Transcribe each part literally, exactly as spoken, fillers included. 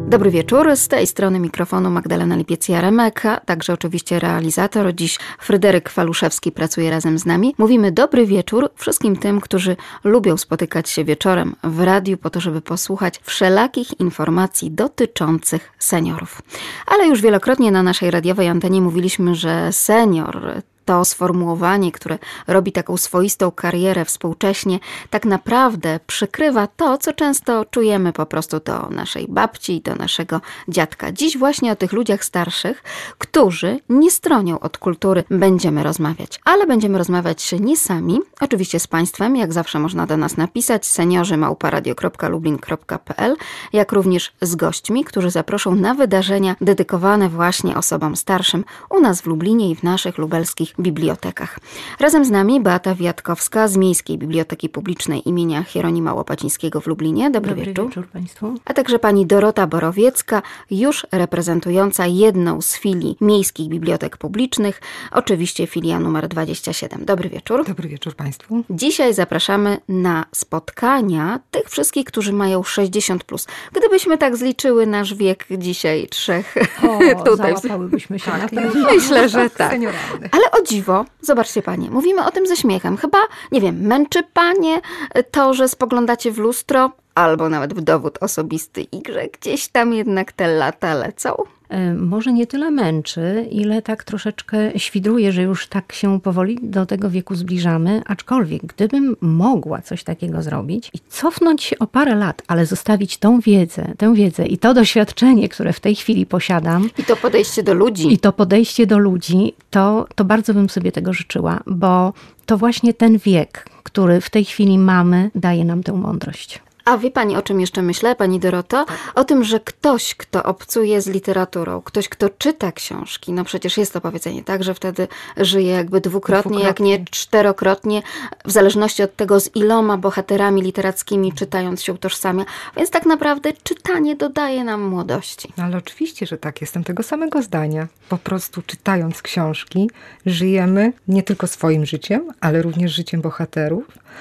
Dobry wieczór, z tej strony mikrofonu Magdalena Lipiec-Jaremek, a także oczywiście realizator. Dziś Fryderyk Faluszewski pracuje razem z nami. Mówimy dobry wieczór wszystkim tym, którzy lubią spotykać się wieczorem w radiu po to, żeby posłuchać wszelakich informacji dotyczących seniorów. Ale już wielokrotnie na naszej radiowej antenie mówiliśmy, że senior to sformułowanie, które robi taką swoistą karierę współcześnie, tak naprawdę przykrywa to, co często czujemy po prostu do naszej babci, do naszego dziadka. Dziś właśnie o tych ludziach starszych, którzy nie stronią od kultury, będziemy rozmawiać. Ale będziemy rozmawiać nie sami, oczywiście z Państwem, jak zawsze można do nas napisać, seniorzy małpa radio kropka lublin kropka p l, jak również z gośćmi, którzy zaproszą na wydarzenia dedykowane właśnie osobom starszym u nas w Lublinie i w naszych lubelskich bibliotekach. Razem z nami Beata Wiatkowska z Miejskiej Biblioteki Publicznej imienia Hieronima Łopacińskiego w Lublinie. Dobry, Dobry wieczór. wieczór Państwu. A także pani Dorota Borowiecka, już reprezentująca jedną z filii Miejskich Bibliotek Publicznych, oczywiście filia numer dwadzieścia siedem. Dobry wieczór. Dobry wieczór Państwu. Dzisiaj zapraszamy na spotkania tych wszystkich, którzy mają sześćdziesiąt plus. Gdybyśmy tak zliczyły nasz wiek dzisiaj trzech O, tutaj. załapałybyśmy się Tak, na tym. myślę, że tak. Senioralny. Ale o dziwo, zobaczcie panie, mówimy o tym ze śmiechem. Chyba, nie wiem, męczy panie to, że spoglądacie w lustro, albo nawet w dowód osobisty i że gdzieś tam jednak te lata lecą? Może nie tyle męczy, ile tak troszeczkę świdruje, że już tak się powoli do tego wieku zbliżamy, aczkolwiek gdybym mogła coś takiego zrobić i cofnąć się o parę lat, ale zostawić tą wiedzę, tę wiedzę i to doświadczenie, które w tej chwili posiadam. I to podejście do ludzi. I to podejście do ludzi, to, to bardzo bym sobie tego życzyła, bo to właśnie ten wiek, który w tej chwili mamy, daje nam tę mądrość. A wie pani, o czym jeszcze myślę, pani Doroto? O tym, że ktoś, kto obcuje z literaturą, ktoś, kto czyta książki, no przecież jest to powiedzenie, tak, że wtedy żyje jakby dwukrotnie, dwukrotnie, jak nie czterokrotnie, w zależności od tego, z iloma bohaterami literackimi czytając się utożsamia. Więc tak naprawdę czytanie dodaje nam młodości. No ale oczywiście, że tak. Jestem tego samego zdania. Po prostu czytając książki, żyjemy nie tylko swoim życiem, ale również życiem bohaterów,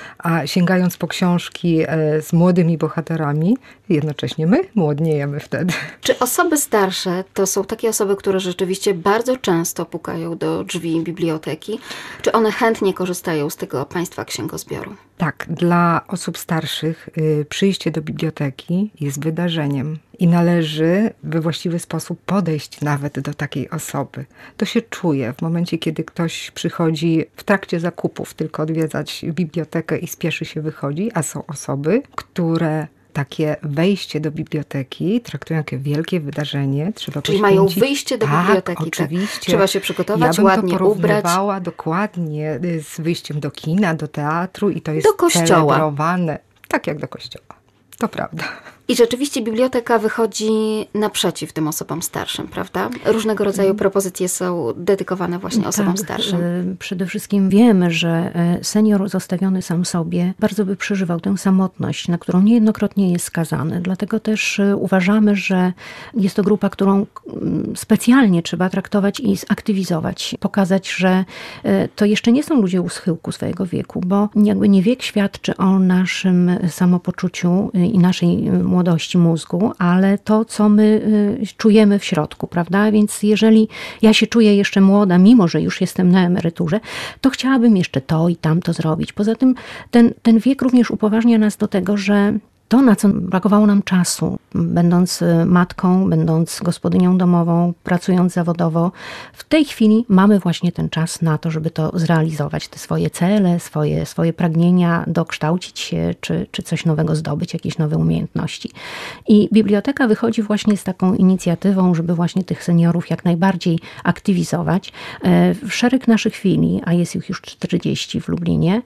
a sięgając po książki z młodymi bohaterami, jednocześnie my młodniejemy wtedy. Czy osoby starsze to są takie osoby, które rzeczywiście bardzo często pukają do drzwi biblioteki? Czy one chętnie korzystają z tego państwa księgozbioru? Tak, dla osób starszych y, przyjście do biblioteki jest wydarzeniem i należy we właściwy sposób podejść nawet do takiej osoby. To się czuje w momencie, kiedy ktoś przychodzi w trakcie zakupów tylko odwiedzać bibliotekę i spieszy się wychodzi, a są osoby, które takie wejście do biblioteki traktują jak wielkie wydarzenie. Trzeba Czyli poświęcić... mają wyjście do tak, biblioteki. Oczywiście. Tak. Trzeba się przygotować, ja ładnie bym to ubrać. porównywała dokładnie z wyjściem do kina, do teatru i to jest do kościoła. celebrowane. Tak jak do kościoła. To prawda. I rzeczywiście biblioteka wychodzi naprzeciw tym osobom starszym, prawda? Różnego rodzaju propozycje są dedykowane właśnie osobom tak, starszym. Przede wszystkim wiemy, że senior zostawiony sam sobie bardzo by przeżywał tę samotność, na którą niejednokrotnie jest skazany. Dlatego też uważamy, że jest to grupa, którą specjalnie trzeba traktować i zaktywizować. Pokazać, że to jeszcze nie są ludzie u schyłku swojego wieku, bo jakby nie wiek świadczy o naszym samopoczuciu i naszej młodości mózgu, ale to, co my y, czujemy w środku, prawda? Więc jeżeli ja się czuję jeszcze młoda, mimo że już jestem na emeryturze, to chciałabym jeszcze to i tamto zrobić. Poza tym ten, ten wiek również upoważnia nas do tego, że to, na co brakowało nam czasu, będąc matką, będąc gospodynią domową, pracując zawodowo, w tej chwili mamy właśnie ten czas na to, żeby to zrealizować, te swoje cele, swoje, swoje pragnienia, dokształcić się, czy, czy coś nowego zdobyć, jakieś nowe umiejętności. I biblioteka wychodzi właśnie z taką inicjatywą, żeby właśnie tych seniorów jak najbardziej aktywizować. W szereg naszych filii, a jest ich już czterdzieści w Lublinie,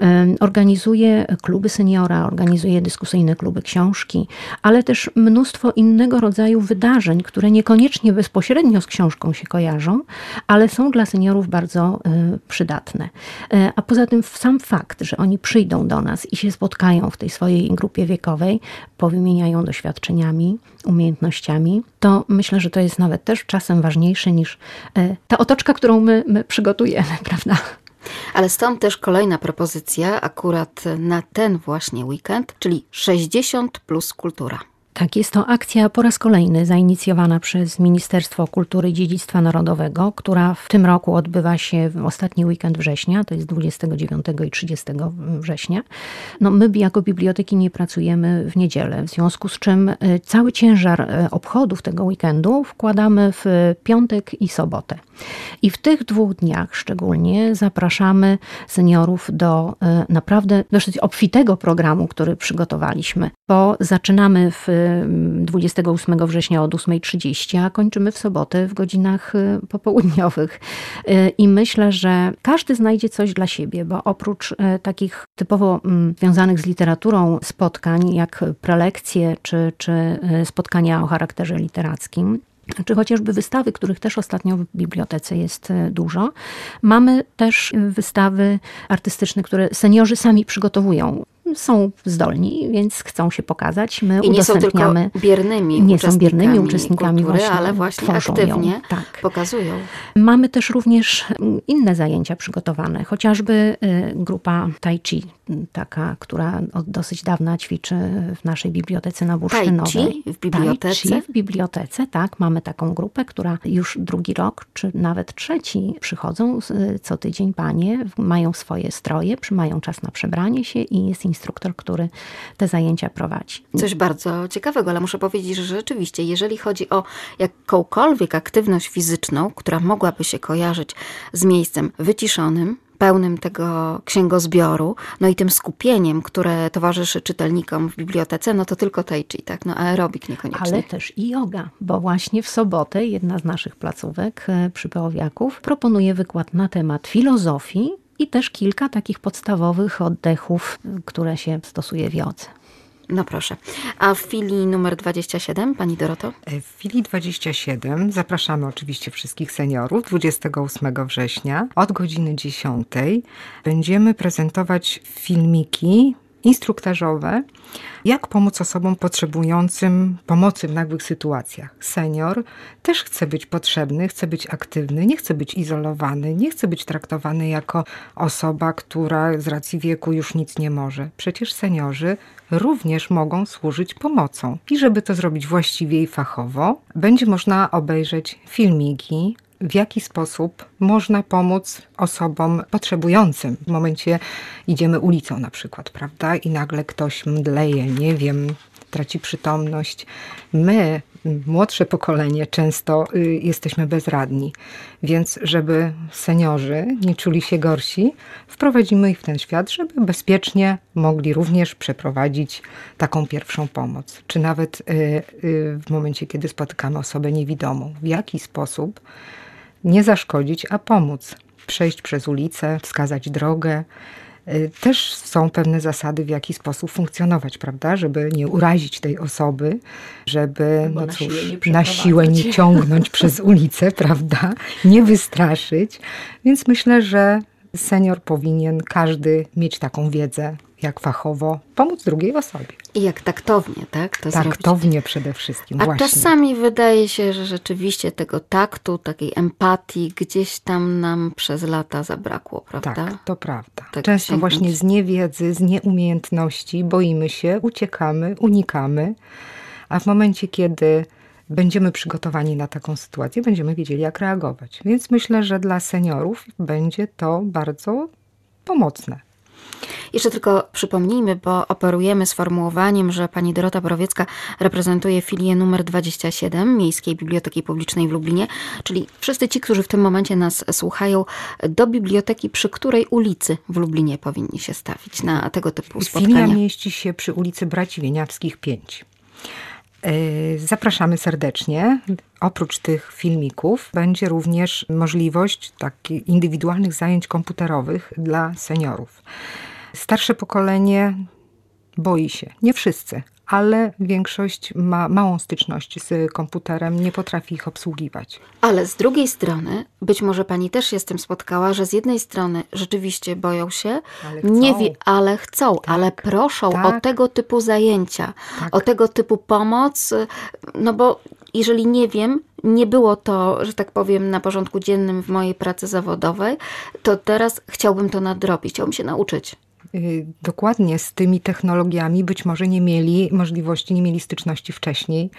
organizuje kluby seniora, organizuje dyskusyjne kluby książki, ale też mnóstwo innego rodzaju wydarzeń, które niekoniecznie bezpośrednio z książką się kojarzą, ale są dla seniorów bardzo y, przydatne. Y, a poza tym sam fakt, że oni przyjdą do nas i się spotkają w tej swojej grupie wiekowej, powymieniają doświadczeniami, umiejętnościami, to myślę, że to jest nawet też czasem ważniejsze niż y, ta otoczka, którą my, my przygotujemy, prawda? Ale stąd też kolejna propozycja akurat na ten właśnie weekend, czyli sześćdziesiąt plus kultura. Tak, jest to akcja po raz kolejny zainicjowana przez Ministerstwo Kultury i Dziedzictwa Narodowego, która w tym roku odbywa się w ostatni weekend września, to jest dwudziestego dziewiątego i trzydziestego września. No, my jako biblioteki nie pracujemy w niedzielę, w związku z czym cały ciężar obchodów tego weekendu wkładamy w piątek i sobotę. I w tych dwóch dniach szczególnie zapraszamy seniorów do naprawdę dosyć obfitego programu, który przygotowaliśmy, bo zaczynamy w dwudziestego ósmego września od ósmej trzydzieści, a kończymy w sobotę w godzinach popołudniowych. I myślę, że każdy znajdzie coś dla siebie, bo oprócz takich typowo związanych z literaturą spotkań, jak prelekcje czy, czy spotkania o charakterze literackim, czy chociażby wystawy, których też ostatnio w bibliotece jest dużo. Mamy też wystawy artystyczne, które seniorzy sami przygotowują. Są zdolni, więc chcą się pokazać. My I nie są tylko biernymi nie są biernymi uczestnikami kultury, właśnie, ale właśnie aktywnie ją, tak. pokazują. Mamy też również inne zajęcia przygotowane, chociażby grupa Tai Chi, taka, która od dosyć dawna ćwiczy w naszej bibliotece na Bursztynowej. Tai Chi w bibliotece? Tai Chi w bibliotece, tak. Mamy taką grupę, która już drugi rok, czy nawet trzeci przychodzą co tydzień panie, mają swoje stroje, mają czas na przebranie się i jest instruktor, który te zajęcia prowadzi. Coś bardzo ciekawego, ale muszę powiedzieć, że rzeczywiście, jeżeli chodzi o jakąkolwiek aktywność fizyczną, która mogłaby się kojarzyć z miejscem wyciszonym, pełnym tego księgozbioru, no i tym skupieniem, które towarzyszy czytelnikom w bibliotece, no to tylko tai chi, tak? No aerobik niekoniecznie. Ale też i yoga, bo właśnie w sobotę jedna z naszych placówek przy Paławiaków proponuje wykład na temat filozofii i też kilka takich podstawowych oddechów, które się stosuje w jodze. No proszę. A w filii numer dwadzieścia siedem, pani Doroto? W filii dwadzieścia siedem zapraszamy oczywiście wszystkich seniorów. dwudziestego ósmego września od godziny dziesiątej będziemy prezentować filmiki instruktażowe, jak pomóc osobom potrzebującym pomocy w nagłych sytuacjach. Senior też chce być potrzebny, chce być aktywny, nie chce być izolowany, nie chce być traktowany jako osoba, która z racji wieku już nic nie może. Przecież seniorzy również mogą służyć pomocą. I żeby to zrobić właściwie i fachowo, będzie można obejrzeć filmiki, w jaki sposób można pomóc osobom potrzebującym. W momencie idziemy ulicą na przykład, prawda? I nagle ktoś mdleje, nie wiem, traci przytomność. My, młodsze pokolenie, często y, jesteśmy bezradni. Więc żeby seniorzy nie czuli się gorsi, wprowadzimy ich w ten świat, żeby bezpiecznie mogli również przeprowadzić taką pierwszą pomoc. Czy nawet y, y, w momencie, kiedy spotykamy osobę niewidomą. W jaki sposób nie zaszkodzić, a pomóc. Przejść przez ulicę, wskazać drogę. Też są pewne zasady, w jaki sposób funkcjonować, prawda? Żeby nie urazić tej osoby, żeby no na, cóż, siłę nie na siłę nie ciągnąć przez ulicę, prawda? Nie wystraszyć. Więc myślę, że senior powinien każdy mieć taką wiedzę, jak fachowo pomóc drugiej osobie. I jak taktownie, tak? To taktownie zrobić. Przede wszystkim, A właśnie. czasami wydaje się, że rzeczywiście tego taktu, takiej empatii gdzieś tam nam przez lata zabrakło, prawda? Tak, to prawda. Tak Często sięgnąć. właśnie z niewiedzy, z nieumiejętności boimy się, uciekamy, unikamy, a w momencie, kiedy będziemy przygotowani na taką sytuację, będziemy wiedzieli, jak reagować. Więc myślę, że dla seniorów będzie to bardzo pomocne. Jeszcze tylko przypomnijmy, bo operujemy sformułowaniem, że pani Dorota Borowiecka reprezentuje filię numer dwadzieścia siedem Miejskiej Biblioteki Publicznej w Lublinie, czyli wszyscy ci, którzy w tym momencie nas słuchają, do biblioteki, przy której ulicy w Lublinie powinni się stawić na tego typu spotkania. Filia mieści się przy ulicy Braci Wieniawskich pięć. Zapraszamy serdecznie. Oprócz tych filmików będzie również możliwość takich indywidualnych zajęć komputerowych dla seniorów. Starsze pokolenie boi się, nie wszyscy, ale większość ma małą styczność z komputerem, nie potrafi ich obsługiwać. Ale z drugiej strony, być może pani też się z tym spotkała, że z jednej strony rzeczywiście boją się, Ale chcą. nie wie, ale chcą, Tak, ale proszą tak. o tego typu zajęcia, Tak. o tego typu pomoc, no bo jeżeli nie wiem, nie było to, że tak powiem, na porządku dziennym w mojej pracy zawodowej, to teraz chciałbym to nadrobić, chciałbym się nauczyć. dokładnie z tymi technologiami być może nie mieli możliwości, nie mieli styczności wcześniej,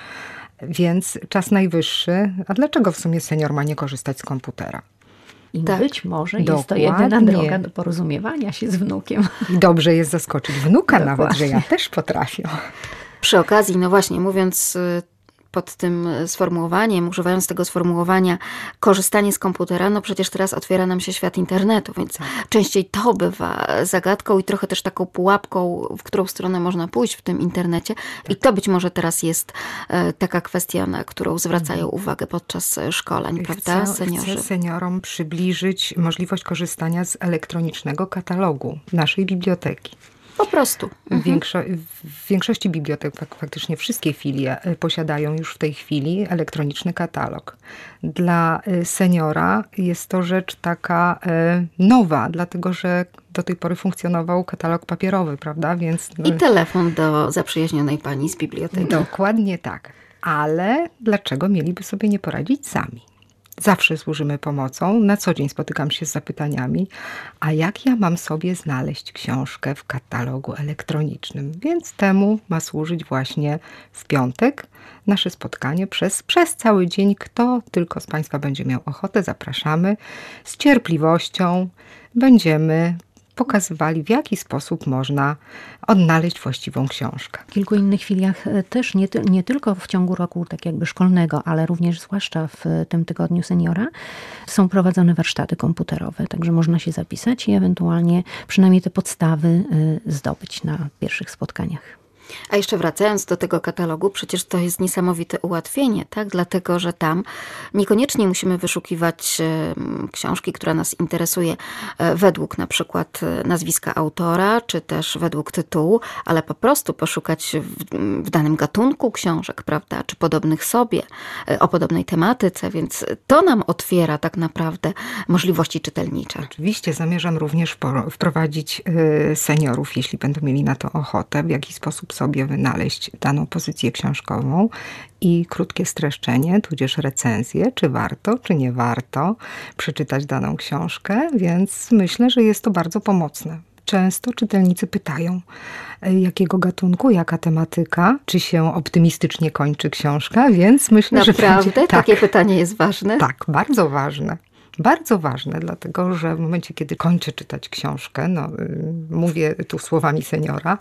więc czas najwyższy. A dlaczego w sumie senior ma nie korzystać z komputera? I tak. być może jest Dokładnie. to jedyna droga do porozumiewania się z wnukiem. I dobrze jest zaskoczyć wnuka Dokładnie. nawet, że ja też potrafię. Przy okazji, no właśnie, mówiąc pod tym sformułowaniem, używając tego sformułowania korzystanie z komputera, no przecież teraz otwiera nam się świat internetu, więc częściej to bywa zagadką i trochę też taką pułapką, w którą stronę można pójść w tym internecie. I to być może teraz jest taka kwestia, na którą zwracają uwagę podczas szkoleń, prawda, Chcę, seniorzy? chcę seniorom przybliżyć możliwość korzystania z elektronicznego katalogu naszej biblioteki. Po prostu. W, większo w większości bibliotek, fak faktycznie wszystkie filie posiadają już w tej chwili elektroniczny katalog. Dla seniora jest to rzecz taka e, nowa, dlatego że do tej pory funkcjonował katalog papierowy, prawda? Więc, I telefon do zaprzyjaźnionej pani z biblioteki. Dokładnie tak. Ale dlaczego mieliby sobie nie poradzić sami? Zawsze służymy pomocą, na co dzień spotykam się z zapytaniami, a jak ja mam sobie znaleźć książkę w katalogu elektronicznym? Więc temu ma służyć właśnie w piątek nasze spotkanie przez, przez cały dzień. Kto tylko z Państwa będzie miał ochotę, zapraszamy. Z cierpliwością będziemy pokazywali, w jaki sposób można odnaleźć właściwą książkę. W kilku innych filiach też, nie, ty, nie tylko w ciągu roku tak jakby szkolnego, ale również zwłaszcza w tym tygodniu seniora, są prowadzone warsztaty komputerowe, także można się zapisać i ewentualnie przynajmniej te podstawy zdobyć na pierwszych spotkaniach. A jeszcze wracając do tego katalogu, przecież to jest niesamowite ułatwienie, tak? Dlatego, że tam niekoniecznie musimy wyszukiwać książki, która nas interesuje według na przykład nazwiska autora, czy też według tytułu, ale po prostu poszukać w, w danym gatunku książek, prawda? Czy podobnych sobie, o podobnej tematyce, więc to nam otwiera tak naprawdę możliwości czytelnicze. Oczywiście zamierzam również wprowadzić seniorów, jeśli będą mieli na to ochotę, w jaki sposób sobie wynaleźć daną pozycję książkową i krótkie streszczenie, tudzież recenzję, czy warto, czy nie warto przeczytać daną książkę, więc myślę, że jest to bardzo pomocne. Często czytelnicy pytają, jakiego gatunku, jaka tematyka, czy się optymistycznie kończy książka, więc myślę, Naprawdę? że... Naprawdę? Takie pytanie jest ważne? Tak, bardzo ważne. Bardzo ważne, dlatego że w momencie, kiedy kończę czytać książkę, no, mówię tu słowami seniora,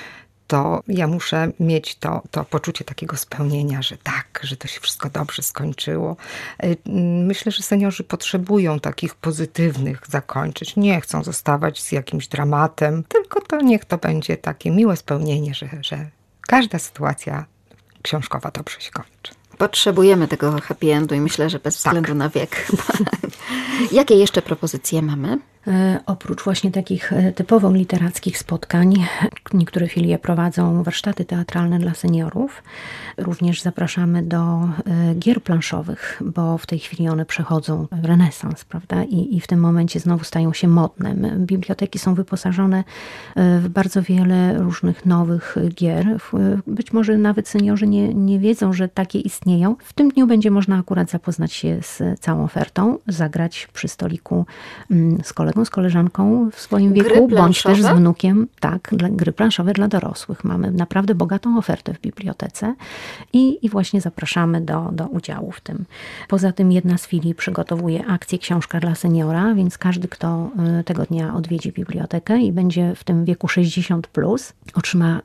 to ja muszę mieć to, to poczucie takiego spełnienia, że tak, że to się wszystko dobrze skończyło. Myślę, że seniorzy potrzebują takich pozytywnych zakończeń. Nie chcą zostawać z jakimś dramatem, tylko to niech to będzie takie miłe spełnienie, że, że każda sytuacja książkowa dobrze się kończy. Potrzebujemy tego happy endu i myślę, że bez względu tak. na wiek. Jakie jeszcze propozycje mamy? E, oprócz właśnie takich typowo literackich spotkań, niektóre filie prowadzą warsztaty teatralne dla seniorów. Również zapraszamy do e, gier planszowych, bo w tej chwili one przechodzą renesans, prawda? I, i w tym momencie znowu stają się modne. Biblioteki są wyposażone w bardzo wiele różnych nowych gier. Być może nawet seniorzy nie, nie wiedzą, że takie istnieją. W tym dniu będzie można akurat zapoznać się z całą ofertą, zagrać przy stoliku z kolegą, z koleżanką w swoim Gry wieku, bądź planszowe? też z wnukiem. Tak, dla, gry planszowe dla dorosłych. Mamy naprawdę bogatą ofertę w bibliotece i, i właśnie zapraszamy do, do udziału w tym. Poza tym jedna z filii przygotowuje akcję Książka dla seniora, więc każdy, kto tego dnia odwiedzi bibliotekę i będzie w tym wieku sześćdziesiąt plus, otrzyma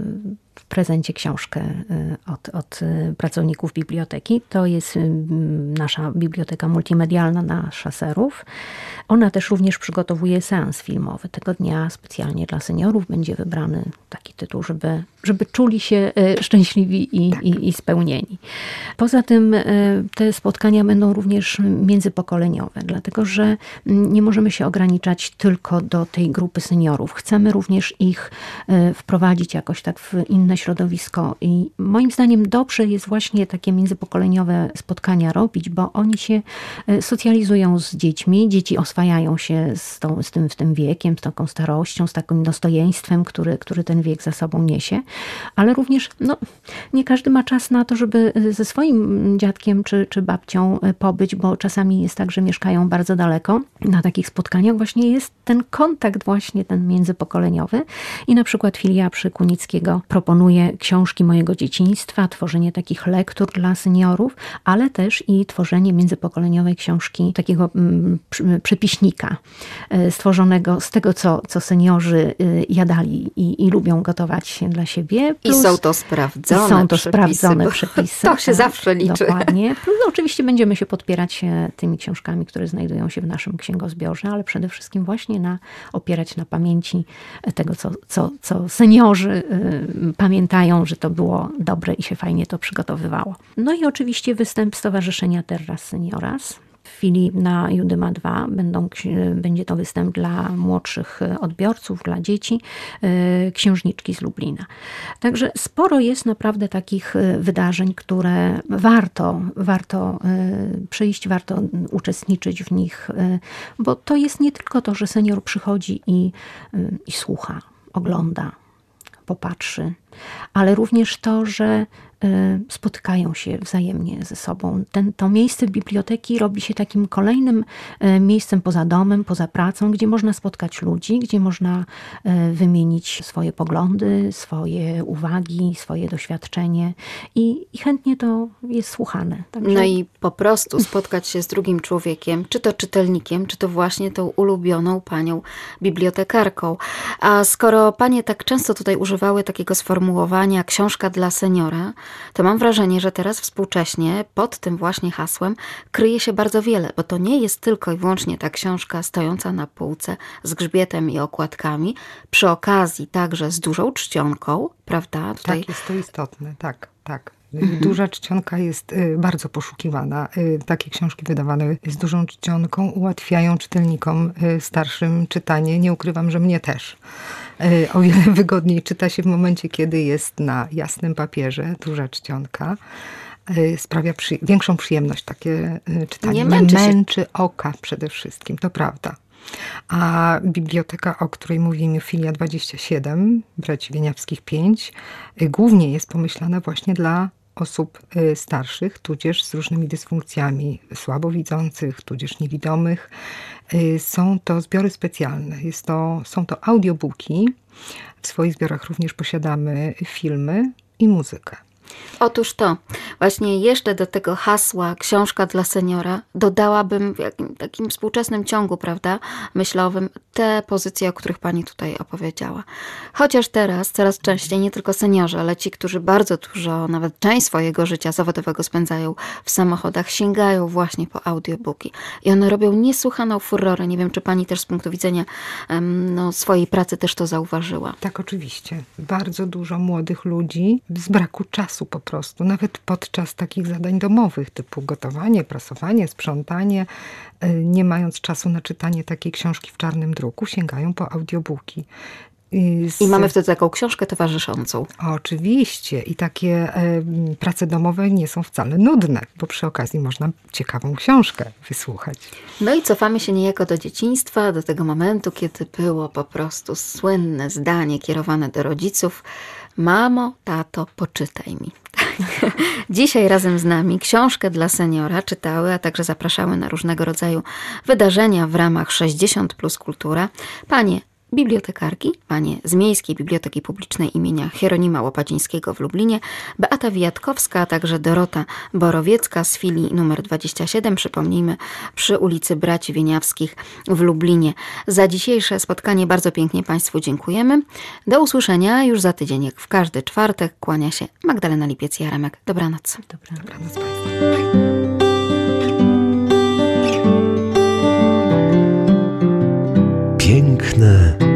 w prezencie książkę od, od pracowników biblioteki. To jest nasza biblioteka multimedialna na Szaserów. Ona też również przygotowuje seans filmowy. Tego dnia specjalnie dla seniorów będzie wybrany taki tytuł, żeby, żeby czuli się szczęśliwi i, tak. i, i spełnieni. Poza tym te spotkania będą również międzypokoleniowe, dlatego że nie możemy się ograniczać tylko do tej grupy seniorów. Chcemy również ich wprowadzić jakoś tak w inny inne środowisko. I moim zdaniem dobrze jest właśnie takie międzypokoleniowe spotkania robić, bo oni się socjalizują z dziećmi, dzieci oswajają się z, tą, z, tym, z tym wiekiem, z taką starością, z takim dostojeństwem, który, który ten wiek za sobą niesie. Ale również no, nie każdy ma czas na to, żeby ze swoim dziadkiem czy, czy babcią pobyć, bo czasami jest tak, że mieszkają bardzo daleko. Na takich spotkaniach właśnie jest ten kontakt właśnie ten międzypokoleniowy i na przykład filia przy Kunickiego proponuje książki mojego dzieciństwa, tworzenie takich lektur dla seniorów, ale też i tworzenie międzypokoleniowej książki, takiego mm, przepiśnika stworzonego z tego, co, co seniorzy jadali i, i lubią gotować dla siebie. Plus, I są to sprawdzone i są to przepisy, sprawdzone przepisy. To się tak, zawsze liczy. Dokładnie. Plus oczywiście będziemy się podpierać tymi książkami, które znajdują się w naszym księgozbiorze, ale przede wszystkim właśnie na, opierać na pamięci tego, co, co, co seniorzy y, pamiętają, że to było dobre i się fajnie to przygotowywało. No i oczywiście występ Stowarzyszenia Terras Senioras. W chwili na Judyma dwa będą, będzie to występ dla młodszych odbiorców, dla dzieci, księżniczki z Lublina. Także sporo jest naprawdę takich wydarzeń, które warto, warto przyjść, warto uczestniczyć w nich, bo to jest nie tylko to, że senior przychodzi i, i słucha, ogląda, popatrzy, ale również to, że spotykają się wzajemnie ze sobą. Ten, to miejsce biblioteki robi się takim kolejnym miejscem poza domem, poza pracą, gdzie można spotkać ludzi, gdzie można wymienić swoje poglądy, swoje uwagi, swoje doświadczenie i, i chętnie to jest słuchane. Także... No i po prostu spotkać się z drugim człowiekiem, czy to czytelnikiem, czy to właśnie tą ulubioną panią bibliotekarką. A skoro panie tak często tutaj używały takiego sformułowania książka dla seniora, to mam wrażenie, że teraz współcześnie pod tym właśnie hasłem kryje się bardzo wiele, bo to nie jest tylko i wyłącznie ta książka stojąca na półce z grzbietem i okładkami, przy okazji także z dużą czcionką, prawda? Tutaj... Tak, jest to istotne, tak, tak. Duża czcionka jest bardzo poszukiwana. Takie książki wydawane z dużą czcionką ułatwiają czytelnikom starszym czytanie. Nie ukrywam, że mnie też. O wiele wygodniej czyta się w momencie, kiedy jest na jasnym papierze duża czcionka. Sprawia przy... większą przyjemność takie czytanie. Nie męczy, Nie męczy oka przede wszystkim, to prawda. A biblioteka, o której mówimy, Filia dwadzieścia siedem, Braci Wieniawskich pięć, głównie jest pomyślana właśnie dla osób starszych, tudzież z różnymi dysfunkcjami, słabowidzących, tudzież niewidomych. Są to zbiory specjalne, jest to, są to audiobooki. W swoich zbiorach również posiadamy filmy i muzykę. Otóż to, właśnie jeszcze do tego hasła książka dla seniora dodałabym w jakim, takim współczesnym ciągu, prawda, myślowym, te pozycje, o których pani tutaj opowiedziała. Chociaż teraz coraz częściej nie tylko seniorzy, ale ci, którzy bardzo dużo, nawet część swojego życia zawodowego spędzają w samochodach, sięgają właśnie po audiobooki. I one robią niesłychaną furorę. Nie wiem, czy pani też z punktu widzenia um, no, swojej pracy też to zauważyła. Tak, oczywiście. Bardzo dużo młodych ludzi z braku czasu po prostu, nawet podczas takich zadań domowych, typu gotowanie, prasowanie, sprzątanie, nie mając czasu na czytanie takiej książki w czarnym druku, sięgają po audiobooki. Z... I mamy wtedy taką książkę towarzyszącą. Oczywiście. I takie e, prace domowe nie są wcale nudne, bo przy okazji można ciekawą książkę wysłuchać. No i cofamy się niejako do dzieciństwa, do tego momentu, kiedy było po prostu słynne zdanie kierowane do rodziców: mamo, tato, poczytaj mi. Dzisiaj razem z nami książkę dla seniora czytały, a także zapraszały na różnego rodzaju wydarzenia w ramach sześćdziesiąt plus Kultura panie bibliotekarki, panie z Miejskiej Biblioteki Publicznej imienia Hieronima Łopacińskiego w Lublinie, Beata Wijatkowska, a także Dorota Borowiecka z filii numer dwadzieścia siedem, przypomnijmy, przy ulicy Braci Wieniawskich w Lublinie. Za dzisiejsze spotkanie bardzo pięknie państwu dziękujemy. Do usłyszenia już za tydzień, jak w każdy czwartek. Kłania się Magdalena Lipiec-Jaremek. Dobranoc. Dobranoc, Dobranoc państwu. Piękne